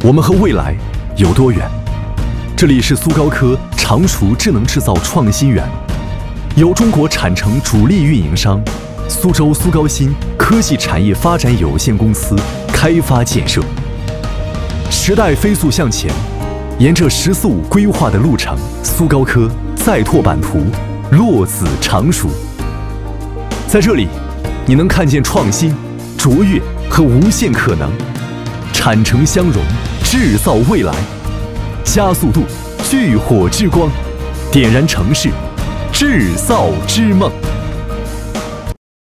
我们和未来有多远？这里是苏高科常熟智能制造创新园，由中国产城主力运营商苏州苏高新科技产业发展有限公司开发建设。时代飞速向前，沿着“十四五”规划的路程，苏高科再拓版图，落子常熟。在这里，你能看见创新、卓越和无限可能，产城相融，制造未来，加速度，炬火之光，点燃城市制造之梦。